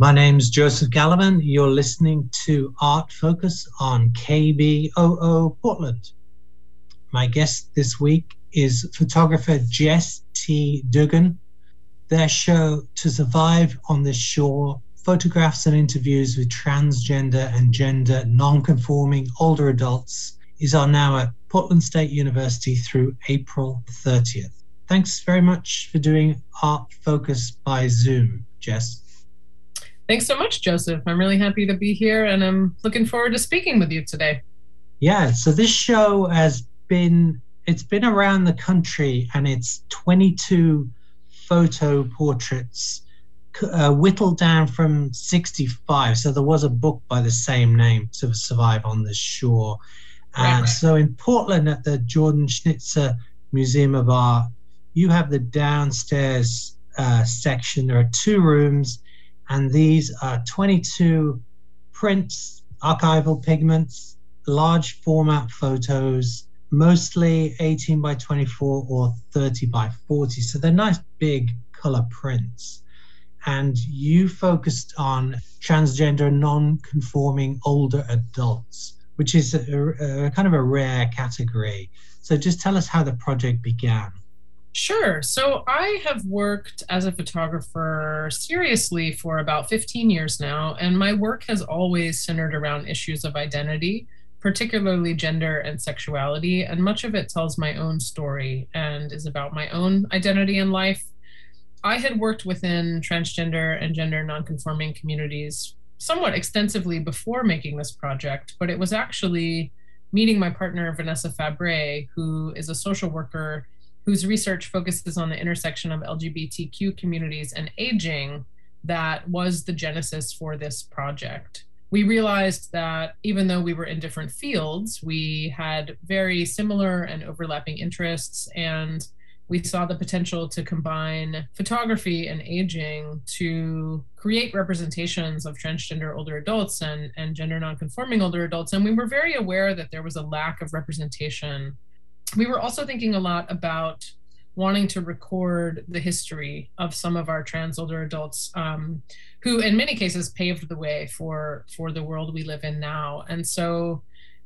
My name's Joseph Gallivan. You're listening to Art Focus on KBOO Portland. My guest this week is photographer Jess T. Dugan. Their show, To Survive on This Shore, photographs and interviews with transgender and gender non-conforming older adults, is on now at Portland State University through April 30th. Thanks very much for doing Art Focus by Zoom, Jess. Thanks so much, Joseph. I'm really happy to be here, and I'm looking forward to speaking with you today. Yeah, so this show it's been around the country, and it's 22 photo portraits whittled down from 65. So there was a book by the same name, To Survive on This Shore. And so in Portland at the Jordan Schnitzer Museum of Art, you have the downstairs section. There are 2 rooms, and these are 22 prints, archival pigments, large format photos, mostly 18 by 24 or 30 by 40. So they're nice big color prints. And you focused on transgender non-conforming older adults, which is a kind of a rare category. So just tell us how the project began. Sure. So I have worked as a photographer seriously for about 15 years now, and my work has always centered around issues of identity, particularly gender and sexuality, and much of it tells my own story and is about my own identity in life. I had worked within transgender and gender nonconforming communities somewhat extensively before making this project, but it was actually meeting my partner, Vanessa Fabre, who is a social worker whose research focuses on the intersection of LGBTQ communities and aging, that was the genesis for this project. We realized that even though we were in different fields, we had very similar and overlapping interests, and we saw the potential to combine photography and aging to create representations of transgender older adults and gender nonconforming older adults. And we were very aware that there was a lack of representation. We were also thinking a lot about wanting to record the history of some of our trans older adults who in many cases paved the way for the world we live in now. And so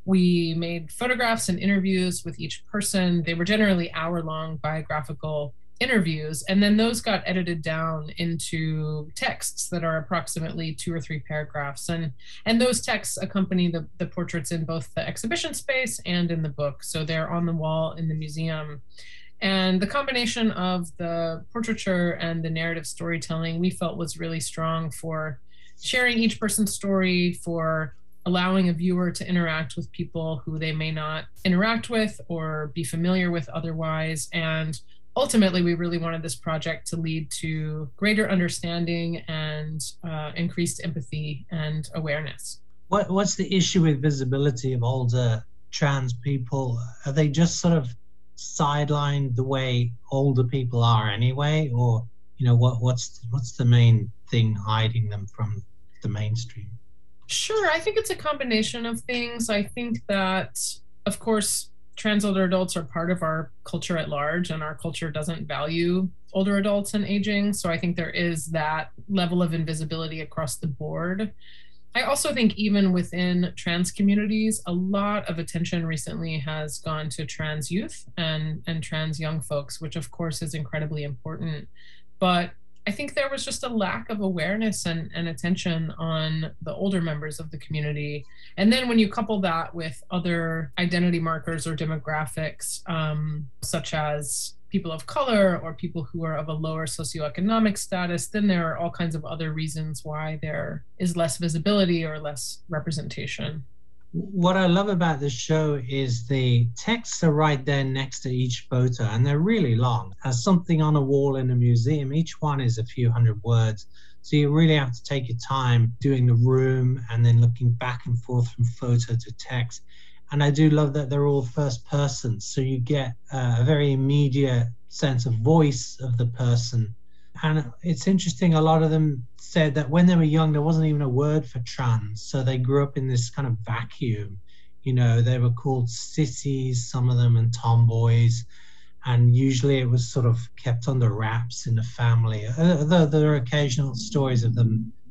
we made photographs and interviews with each person. They were generally hour-long biographical interviews, and then those got edited down into texts that are approximately 2 or 3 paragraphs. And those texts accompany the portraits in both the exhibition space and in the book. So they're on the wall in the museum. And the combination of the portraiture and the narrative storytelling we felt was really strong for sharing each person's story, for allowing a viewer to interact with people who they may not interact with or be familiar with otherwise. And ultimately, we really wanted this project to lead to greater understanding and increased empathy and awareness. What's the issue with visibility of older trans people? Are they just sort of sidelined the way older people are anyway? Or, what's the main thing hiding them from the mainstream? Sure, I think it's a combination of things. I think that, of course, trans older adults are part of our culture at large, and our culture doesn't value older adults and aging. So I think there is that level of invisibility across the board. I also think even within trans communities, a lot of attention recently has gone to trans youth and trans young folks, which of course is incredibly important. But I think there was just a lack of awareness and attention on the older members of the community. And then when you couple that with other identity markers or demographics, such as people of color or people who are of a lower socioeconomic status, then there are all kinds of other reasons why there is less visibility or less representation. What I love about this show is the texts are right there next to each photo, and they're really long. As something on a wall in a museum, each one is a few hundred words. So you really have to take your time doing the room and then looking back and forth from photo to text. And I do love that they're all first person. So you get a very immediate sense of voice of the person. And it's interesting, a lot of them said that when they were young, there wasn't even a word for trans. So they grew up in this kind of vacuum. They were called sissies, some of them, and tomboys. And usually it was sort of kept under wraps in the family. Although there are occasional stories of them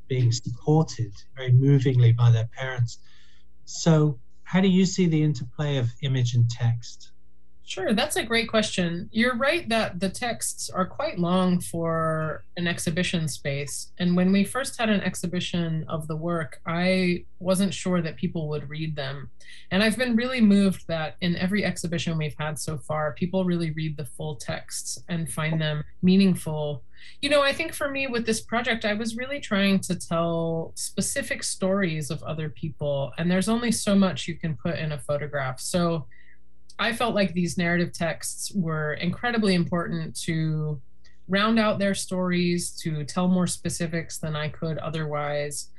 being supported very movingly by their parents. So how do you see the interplay of image and text? Sure, that's a great question. You're right that the texts are quite long for an exhibition space. And when we first had an exhibition of the work, I wasn't sure that people would read them. And I've been really moved that in every exhibition we've had so far, people really read the full texts and find them meaningful. You know, I think for me with this project, I was really trying to tell specific stories of other people. And there's only so much you can put in a photograph. So I felt like these narrative texts were incredibly important to round out their stories, to tell more specifics than I could otherwise,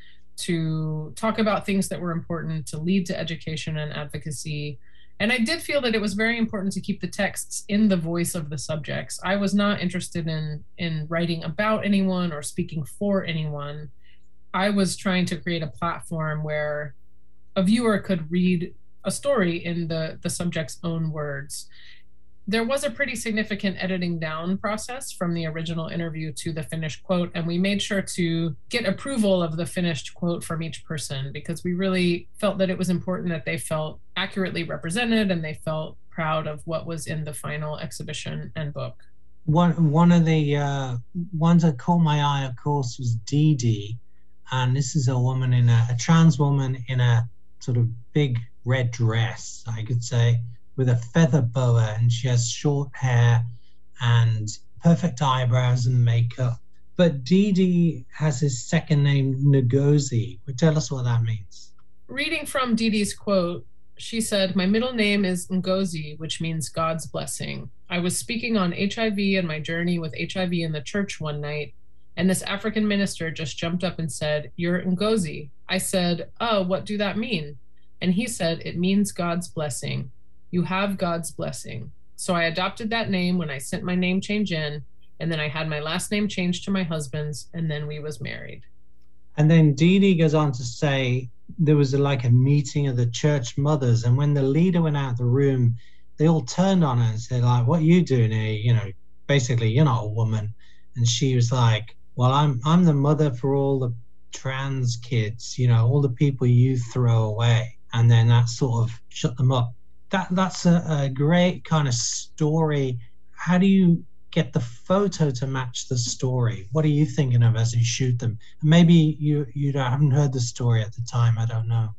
to talk about things that were important, to lead to education and advocacy. And I did feel that it was very important to keep the texts in the voice of the subjects. I was not interested in writing about anyone or speaking for anyone. I was trying to create a platform where a viewer could read a story in the subject's own words. There was a pretty significant editing down process from the original interview to the finished quote, and we made sure to get approval of the finished quote from each person because we really felt that it was important that they felt accurately represented and they felt proud of what was in the final exhibition and book. One of the ones that caught my eye, of course, was Dee Dee, and this is a woman a trans woman in a sort of big red dress, I could say, with a feather boa, and she has short hair and perfect eyebrows and makeup. But Dee Dee has his second name, Ngozi. Tell us what that means. Reading from Dee Dee's quote, she said, "My middle name is Ngozi, which means God's blessing. I was speaking on HIV and my journey with HIV in the church one night, and this African minister just jumped up and said, 'You're Ngozi.' I said, 'Oh, what do that mean?' And he said, 'It means God's blessing. You have God's blessing.' So I adopted that name when I sent my name change in, and then I had my last name changed to my husband's, and then we was married." And then Dee Dee goes on to say there was like a meeting of the church mothers, and when the leader went out of the room, they all turned on her and said, like, "What are you doing here? You know, basically, you're not a woman." And she was like, "Well, I'm the mother for all the trans kids, you know, all the people you throw away." And then that sort of shut them up. That's a great kind of story. How do you get the photo to match the story? What are you thinking of as you shoot them? Maybe you haven't heard the story at the time. I don't know.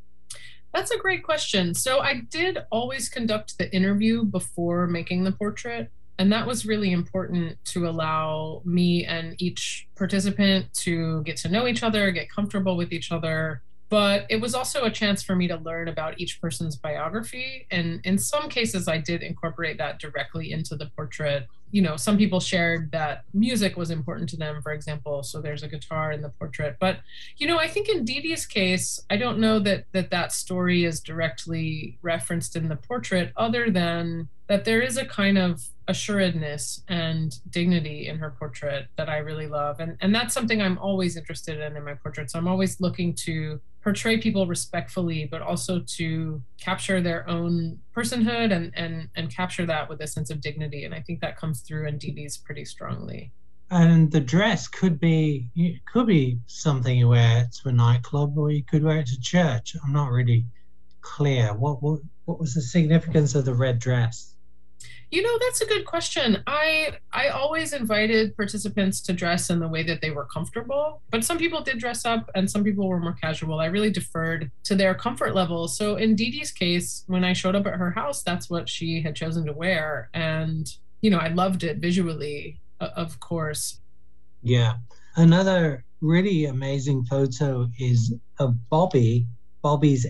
That's a great question. So I did always conduct the interview before making the portrait. And that was really important to allow me and each participant to get to know each other, get comfortable with each other. But it was also a chance for me to learn about each person's biography. And in some cases, I did incorporate that directly into the portrait. You know, some people shared that music was important to them, for example. So there's a guitar in the portrait. But, you know, I think in Dee Dee's case, I don't know that story is directly referenced in the portrait, other than that there is a kind of assuredness and dignity in her portrait that I really love. And that's something I'm always interested in my portraits. I'm always looking to portray people respectfully, but also to capture their own personhood and capture that with a sense of dignity. And I think that comes through in Dee Dee's pretty strongly. And the dress could be something you wear to a nightclub, or you could wear it to church. I'm not really clear. What was the significance of the red dress? You know, that's a good question. I always invited participants to dress in the way that they were comfortable, but some people did dress up and some people were more casual. I really deferred to their comfort level. So in Dee Dee's case, when I showed up at her house, that's what she had chosen to wear. And, you know, I loved it visually, of course. Yeah. Another really amazing photo is of Bobby. Bobby's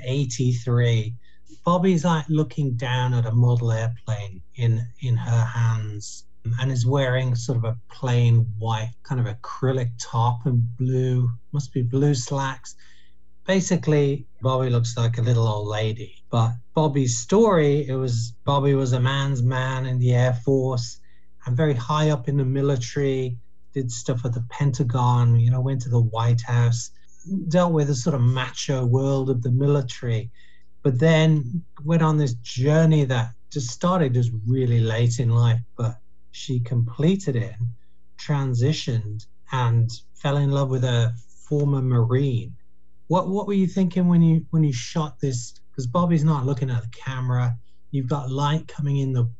83. Bobby's like looking down at a model airplane in her hands, and is wearing sort of a plain white kind of acrylic top and must be blue slacks. Basically, Bobby looks like a little old lady. But Bobby's story, Bobby was a man's man in the Air Force and very high up in the military, did stuff at the Pentagon, you know, went to the White House, dealt with the sort of macho world of the military, but then went on this journey that just started just really late in life, but she completed it, transitioned, and fell in love with a former Marine. What were you thinking when you shot this? Because Bobby's not looking at the camera. You've got light coming in the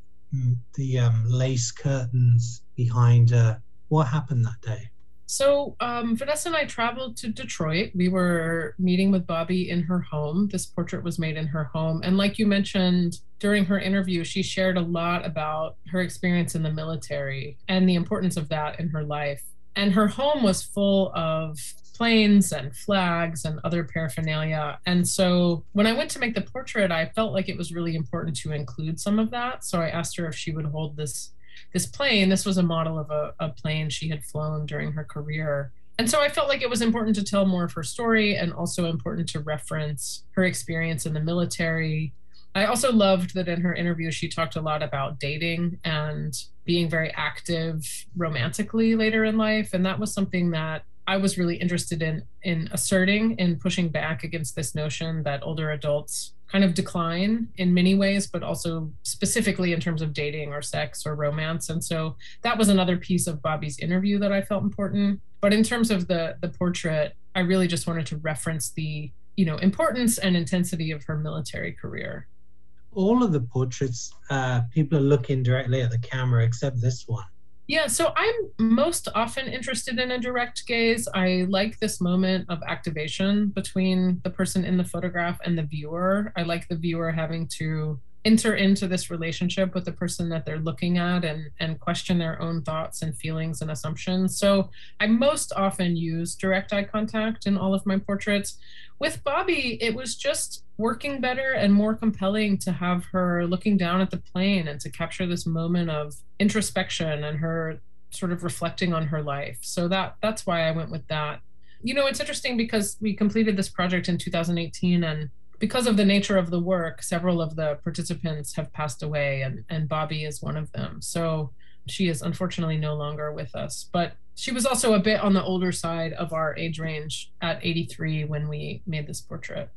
lace curtains behind her. What happened that day? So Vanessa and I traveled to Detroit. We were meeting with Bobby in her home. This portrait was made in her home. And like you mentioned during her interview, she shared a lot about her experience in the military and the importance of that in her life. And her home was full of planes and flags and other paraphernalia. And so when I went to make the portrait, I felt like it was really important to include some of that. So I asked her if she would hold this plane. This was a model of a plane she had flown during her career. And so I felt like it was important to tell more of her story and also important to reference her experience in the military. I also loved that in her interview, she talked a lot about dating and being very active romantically later in life. And that was something that I was really interested in asserting and pushing back against this notion that older adults kind of decline in many ways, but also specifically in terms of dating or sex or romance. And so that was another piece of Bobby's interview that I felt important. But in terms of the portrait, I really just wanted to reference the, importance and intensity of her military career. All of the portraits, people are looking directly at the camera except this one. Yeah, so I'm most often interested in a direct gaze. I like this moment of activation between the person in the photograph and the viewer. I like the viewer having to enter into this relationship with the person that they're looking at and question their own thoughts and feelings and assumptions. So I most often use direct eye contact in all of my portraits. With Bobby, it was just working better and more compelling to have her looking down at the plane and to capture this moment of introspection and her sort of reflecting on her life. So that's why I went with that. It's interesting because we completed this project in 2018, and because of the nature of the work, several of the participants have passed away, and Bobby is one of them. So she is unfortunately no longer with us, but she was also a bit on the older side of our age range at 83 when we made this portrait.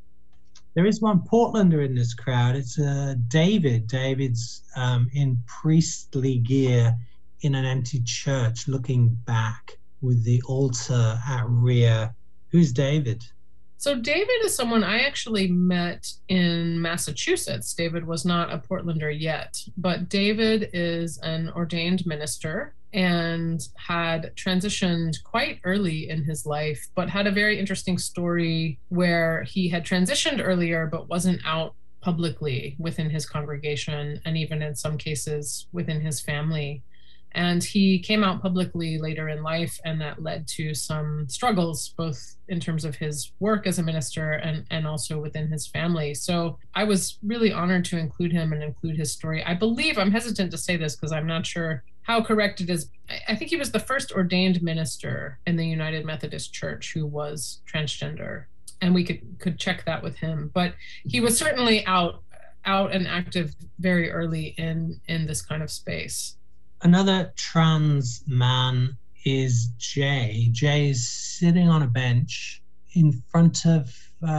There is one Portlander in this crowd. It's David. David's in priestly gear in an empty church looking back with the altar at rear. Who's David? So David is someone I actually met in Massachusetts. David was not a Portlander yet, but David is an ordained minister and had transitioned quite early in his life, but had a very interesting story where he had transitioned earlier, but wasn't out publicly within his congregation and even in some cases within his family. And he came out publicly later in life, and that led to some struggles, both in terms of his work as a minister and also within his family. So I was really honored to include him and include his story. I believe, I'm hesitant to say this because I'm not sure how correct it is. I think he was the first ordained minister in the United Methodist Church who was transgender. And we could check that with him. But he was certainly out and active very early in this kind of space. Another trans man is Jay. Jay's sitting on a bench in front of,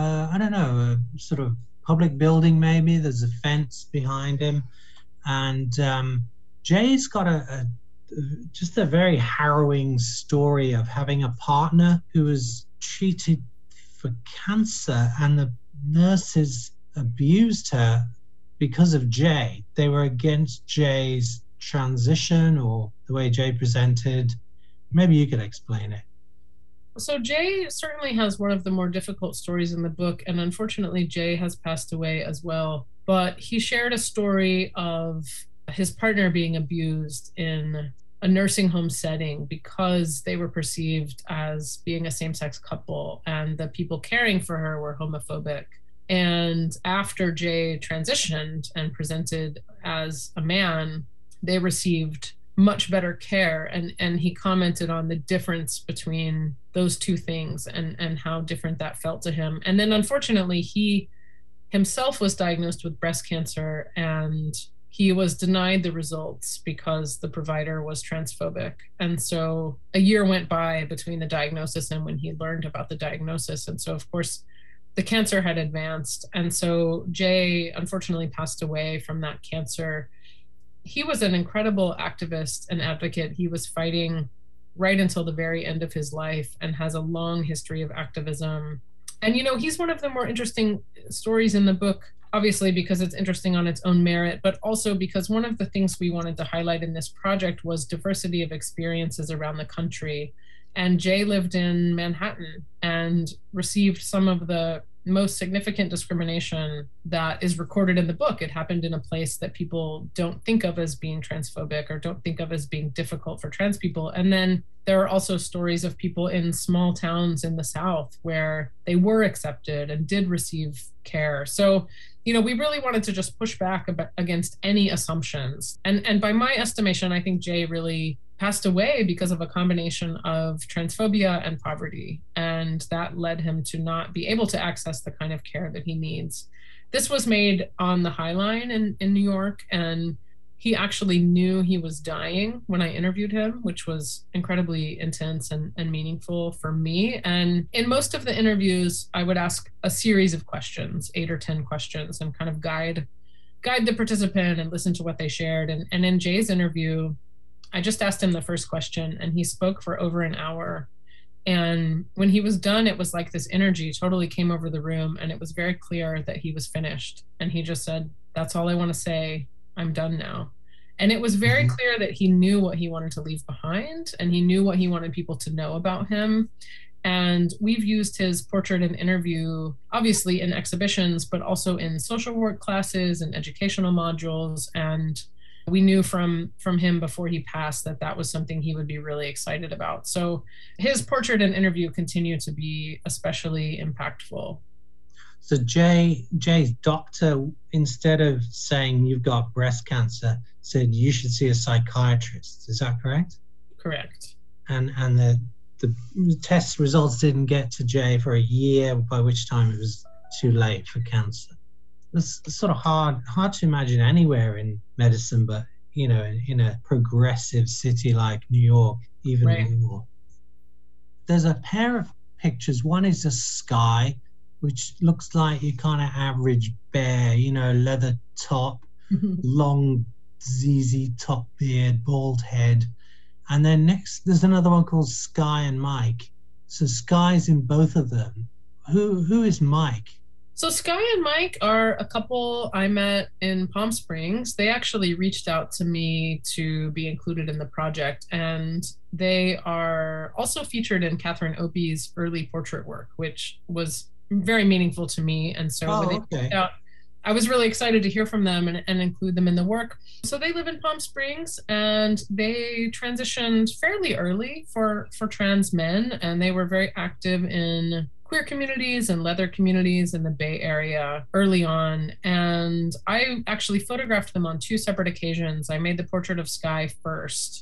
a sort of public building maybe. There's a fence behind him. And Jay's got just a very harrowing story of having a partner who was treated for cancer, and the nurses abused her because of Jay. They were against Jay's transition or the way Jay presented. Maybe you could explain it. So Jay certainly has one of the more difficult stories in the book, and unfortunately Jay has passed away as well. But he shared a story of his partner being abused in a nursing home setting because they were perceived as being a same-sex couple, and the people caring for her were homophobic. And after Jay transitioned and presented as a man, they received much better care. And he commented on the difference between those two things and how different that felt to him. And then unfortunately, he himself was diagnosed with breast cancer, and he was denied the results because the provider was transphobic. And so a year went by between the diagnosis and when he learned about the diagnosis. And so, of course, the cancer had advanced. And so Jay unfortunately passed away from that cancer. He was an incredible activist and advocate. He was fighting right until the very end of his life and has a long history of activism. And, he's one of the more interesting stories in the book, obviously because it's interesting on its own merit, but also because one of the things we wanted to highlight in this project was diversity of experiences around the country. And Jay lived in Manhattan and received some of the most significant discrimination that is recorded in the book. It happened in a place that people don't think of as being transphobic or don't think of as being difficult for trans people. And then there are also stories of people in small towns in the South where they were accepted and did receive care. So, we really wanted to just push back against any assumptions. And by my estimation, I think Jay really passed away because of a combination of transphobia and poverty. And that led him to not be able to access the kind of care that he needs. This was made on the High Line in New York, and he actually knew he was dying when I interviewed him, which was incredibly intense and meaningful for me. And in most of the interviews, I would ask a series of questions, 8 or 10 questions, and kind of guide the participant and listen to what they shared. And in Jay's interview, I just asked him the first question, and he spoke for over an hour. And when he was done, it was like this energy totally came over the room, and it was very clear that he was finished. And he just said, "That's all I want to say. I'm done now." And it was very clear that he knew what he wanted to leave behind, and he knew what he wanted people to know about him. And we've used his portrait and interview, obviously in exhibitions, but also in social work classes and educational modules. And we knew from him before he passed that was something he would be really excited about. So his portrait and interview continue to be especially impactful. So Jay's doctor, instead of saying you've got breast cancer, said you should see a psychiatrist. Is that correct? Correct. And the test results didn't get to Jay for a year, by which time it was too late for cancer. It's sort of hard to imagine anywhere in medicine, but in a progressive city like New York, even right. more. There's a pair of pictures. One is a Sky, which looks like your kind of average bear, leather top, long ZZ top beard, bald head. And then next, there's another one called Sky and Mike. So Sky's in both of them. Who is Mike? So Sky and Mike are a couple I met in Palm Springs. They actually reached out to me to be included in the project, and they are also featured in Catherine Opie's early portrait work, which was very meaningful to me. And so when they reached out, I was really excited to hear from them and include them in the work. So they live in Palm Springs, and they transitioned fairly early for trans men, and they were very active in queer communities and leather communities in the Bay Area early on. And I actually photographed them on 2 separate occasions. I made the portrait of Sky first,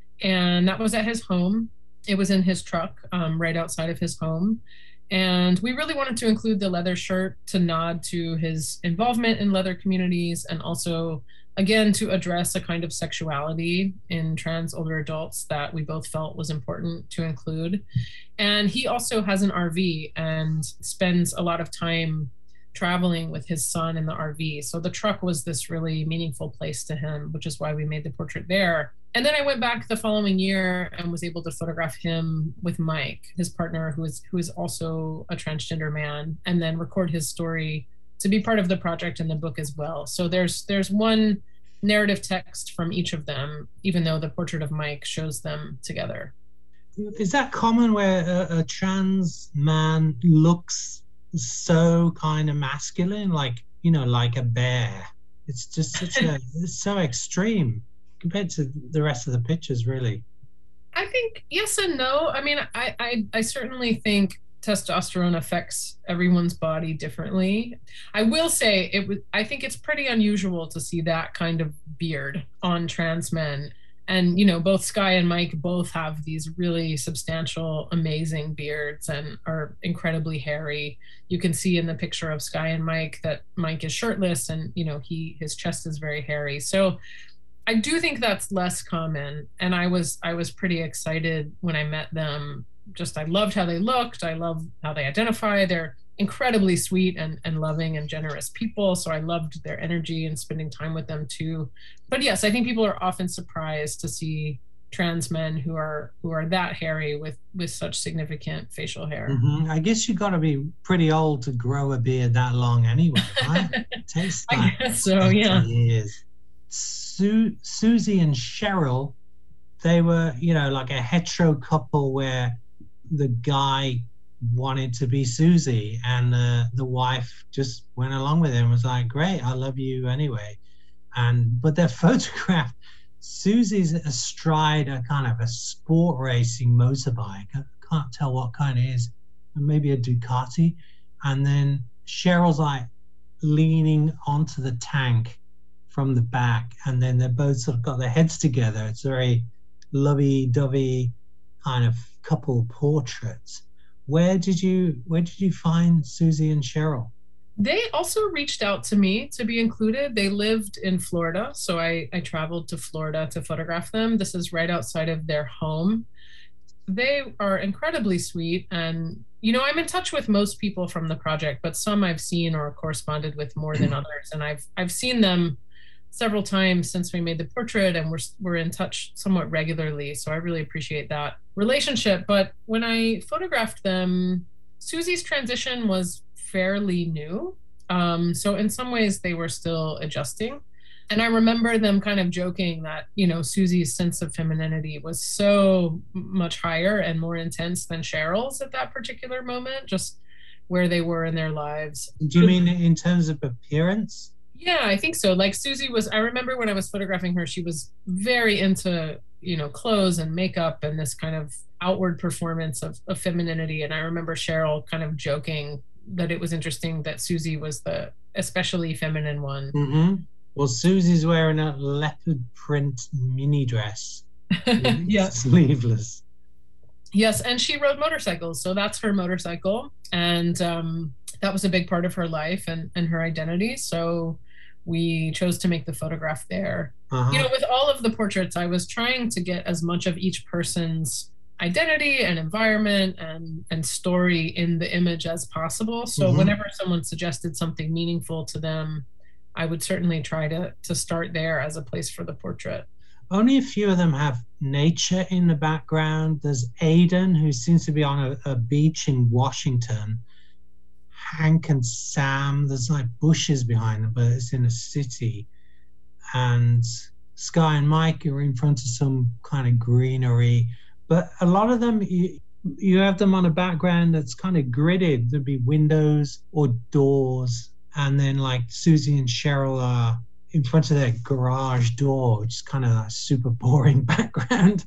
and that was at his home. It was in his truck right outside of his home. And we really wanted to include the leather shirt to nod to his involvement in leather communities, and also, again, to address a kind of sexuality in trans older adults that we both felt was important to include. And he also has an RV and spends a lot of time traveling with his son in the RV. So the truck was this really meaningful place to him, which is why we made the portrait there. And then I went back the following year and was able to photograph him with Mike, his partner, who is also a transgender man, and then record his story to be part of the project in the book as well. So there's one narrative text from each of them, even though the portrait of Mike shows them together. Is that common where a trans man looks so kind of masculine, like a bear? It's just it's so extreme compared to the rest of the pictures, really. I think yes and no. I mean, I certainly think testosterone affects everyone's body differently. I will say I think it's pretty unusual to see that kind of beard on trans men. And, both Sky and Mike both have these really substantial, amazing beards and are incredibly hairy. You can see in the picture of Sky and Mike that Mike is shirtless, and, his chest is very hairy. So I do think that's less common. And I was pretty excited when I met them. Just, I loved how they looked. I love how they identify. They're incredibly sweet and loving and generous people. So I loved their energy and spending time with them too. But yes, I think people are often surprised to see trans men who are that hairy with such significant facial hair. I guess you got to be pretty old to grow a beard that long anyway, right? It takes like I guess so, yeah. years. Susie and Cheryl, they were, like a hetero couple where the guy wanted to be Susie and the wife just went along with him, was like, great, I love you anyway. But they're photographed. Susie's astride a kind of a sport racing motorbike. I can't tell what kind it is. Maybe a Ducati. And then Cheryl's like leaning onto the tank from the back. And then they're both sort of got their heads together. It's a very lovey-dovey kind of couple portraits. Where did you find Susie and Cheryl? They also reached out to me to be included. They lived in Florida, so I traveled to Florida to photograph them. This is right outside of their home. They are incredibly sweet, and I'm in touch with most people from the project, but some I've seen or corresponded with more than others, and I've seen them several times since we made the portrait, and we're in touch somewhat regularly, so I really appreciate that relationship. But when I photographed them, Susie's transition was fairly new. So in some ways they were still adjusting. And I remember them kind of joking that, Susie's sense of femininity was so much higher and more intense than Cheryl's at that particular moment, just where they were in their lives. Do you mean in terms of appearance? Yeah, I think so. Like Susie I remember when I was photographing her, she was very into, clothes and makeup and this kind of outward performance of femininity. And I remember Cheryl kind of joking that it was interesting that Susie was the especially feminine one. Mm-hmm. Well, Susie's wearing a leopard print mini dress. Yeah. Sleeveless. Yes, and she rode motorcycles, so that's her motorcycle. And that was a big part of her life and her identity. So we chose to make the photograph there. Uh-huh. With all of the portraits, I was trying to get as much of each person's identity and environment and story in the image as possible. So whenever someone suggested something meaningful to them, I would certainly try to start there as a place for the portrait. Only a few of them have nature in the background. There's Aidan, who seems to be on a beach in Washington. Hank and Sam, there's like bushes behind them, but it's in a city. And Sky and Mike are in front of some kind of greenery. But a lot of them, you have them on a background that's kind of gridded. There'd be windows or doors. And then like Susie and Cheryl are in front of their garage door, which is kind of a super boring background.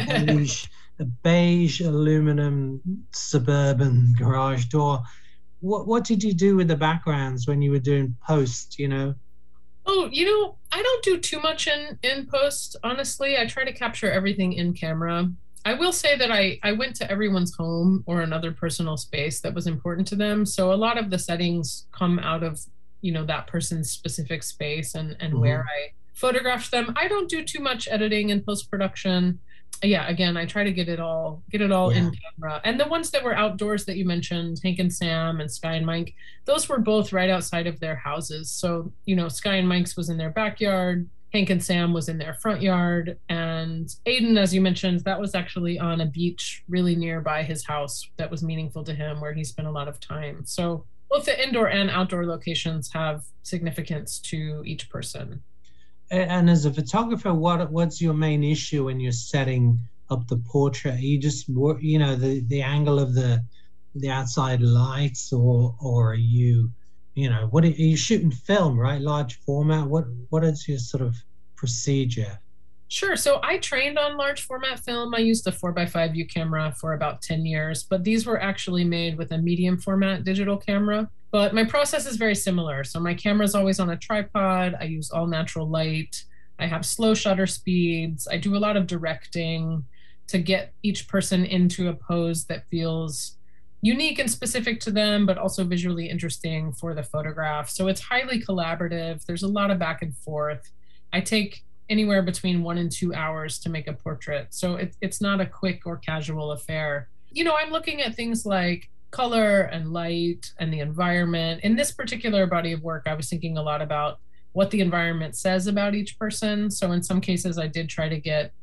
a beige aluminum suburban garage door. What did you do with the backgrounds when you were doing post, Oh, I don't do too much in post, honestly. I try to capture everything in camera. I will say that I went to everyone's home or another personal space that was important to them. So a lot of the settings come out of, that person's specific space and where I photographed them. I don't do too much editing in post-production. Yeah, again, I try to get it all in camera. And the ones that were outdoors that you mentioned, Hank and Sam and Sky and Mike, those were both right outside of their houses. So, Sky and Mike's was in their backyard. Hank and Sam was in their front yard, and Aidan, as you mentioned, that was actually on a beach really nearby his house that was meaningful to him, where he spent a lot of time. So both the indoor and outdoor locations have significance to each person. And as a photographer, what's your main issue when you're setting up the portrait? Are you just, the angle of the outside lights, or are you, what are you shooting? Film, right? Large format. What is your sort of procedure? Sure. So I trained on large format film. I used a 4x5 view camera for about 10 years, but these were actually made with a medium format digital camera. But my process is very similar. So my camera is always on a tripod. I use all natural light. I have slow shutter speeds. I do a lot of directing to get each person into a pose that feels unique and specific to them, but also visually interesting for the photograph. So it's highly collaborative. There's a lot of back and forth. I take anywhere between 1 and 2 hours to make a portrait. So it's not a quick or casual affair. I'm looking at things like color and light and the environment. In this particular body of work, I was thinking a lot about what the environment says about each person. So in some cases, I did try to get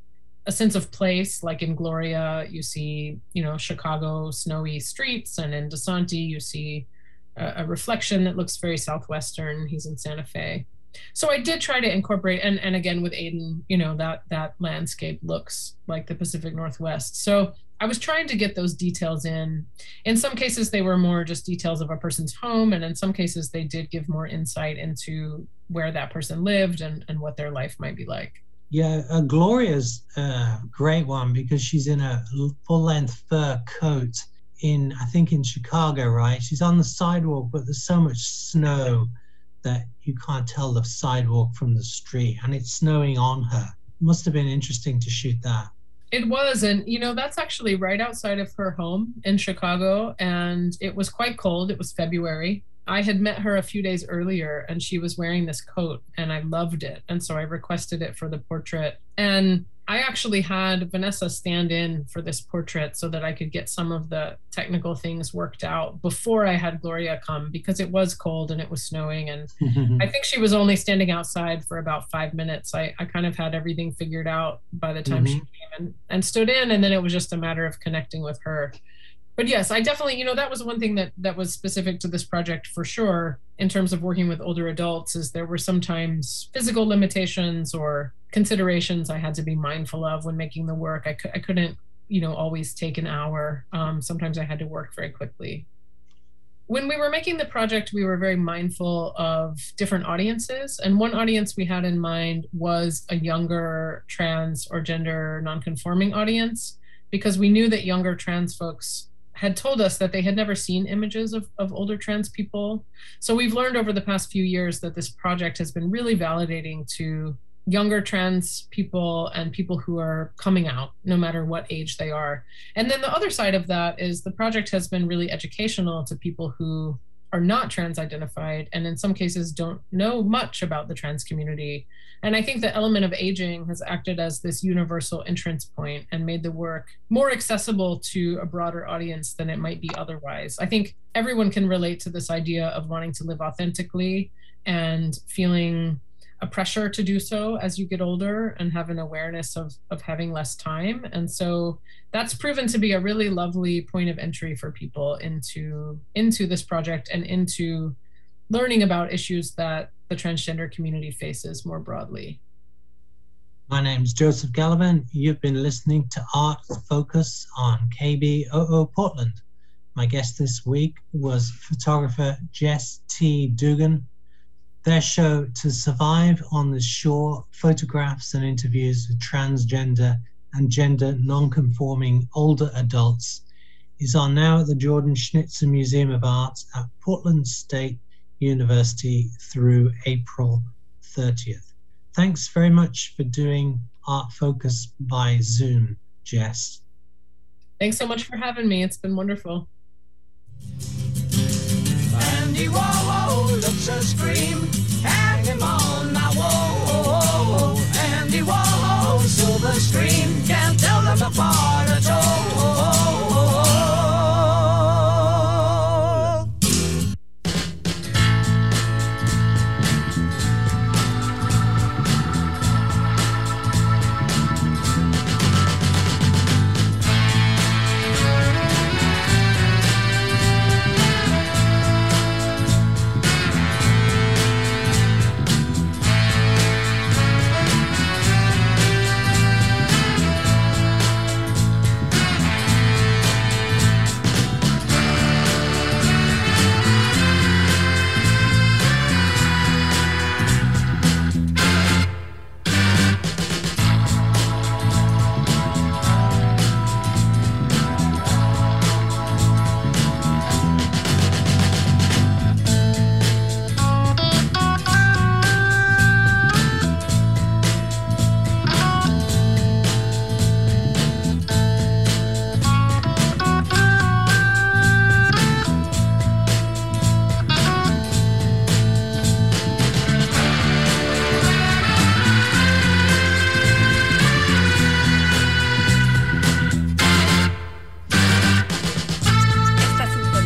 a sense of place. Like in Gloria, you see, Chicago snowy streets, and in DeSanti, you see a reflection that looks very Southwestern. He's in Santa Fe. So I did try to incorporate, and again with Aiden, that landscape looks like the Pacific Northwest. So I was trying to get those details in. In some cases, they were more just details of a person's home, and in some cases, they did give more insight into where that person lived and what their life might be like. Yeah, Gloria's a great one because she's in a full-length fur coat I think in Chicago, right? She's on the sidewalk, but there's so much snow that you can't tell the sidewalk from the street, and it's snowing on her. It must have been interesting to shoot that. It was, and that's actually right outside of her home in Chicago, and it was quite cold. It was February. I had met her a few days earlier, and she was wearing this coat, and I loved it, and so I requested it for the portrait. And I actually had Vanessa stand in for this portrait so that I could get some of the technical things worked out before I had Gloria come, because it was cold and it was snowing. And I think she was only standing outside for about 5 minutes. I kind of had everything figured out by the time she came and stood in, and then it was just a matter of connecting with her. But yes, I definitely, that was one thing that was specific to this project for sure, in terms of working with older adults, is there were sometimes physical limitations or considerations I had to be mindful of when making the work. I couldn't, always take an hour. Sometimes I had to work very quickly. When we were making the project, we were very mindful of different audiences. And one audience we had in mind was a younger trans or gender nonconforming audience, because we knew that younger trans folks had told us that they had never seen images of older trans people. So we've learned over the past few years that this project has been really validating to younger trans people and people who are coming out, no matter what age they are. And then the other side of that is the project has been really educational to people who are not trans identified, and in some cases don't know much about the trans community. And I think the element of aging has acted as this universal entrance point and made the work more accessible to a broader audience than it might be otherwise. I think everyone can relate to this idea of wanting to live authentically and feeling a pressure to do so as you get older and have an awareness of having less time. And so that's proven to be a really lovely point of entry for people into this project and into learning about issues that the transgender community faces more broadly. My name's Joseph Gallivan. You've been listening to Art Focus on KBOO Portland. My guest this week was photographer Jess T. Dugan. Their show, To Survive on the Shore, photographs and interviews with transgender and gender non-conforming older adults, is on now at the Jordan Schnitzer Museum of Art at Portland State University through April 30th. Thanks very much for doing Art Focus by Zoom, Jess. Thanks so much for having me. It's been wonderful. Andy Warhol looks a scream, hang him on my wall. Andy Warhol, silver screen, can't tell them apart at all.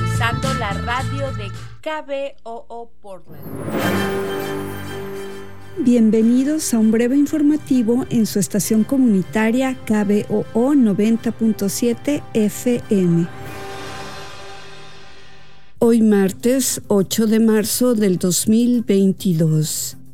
KBOO Portland. Bienvenidos a un breve informativo en su estación comunitaria KBOO 90.7 FM. Hoy martes 8 de marzo del 2022.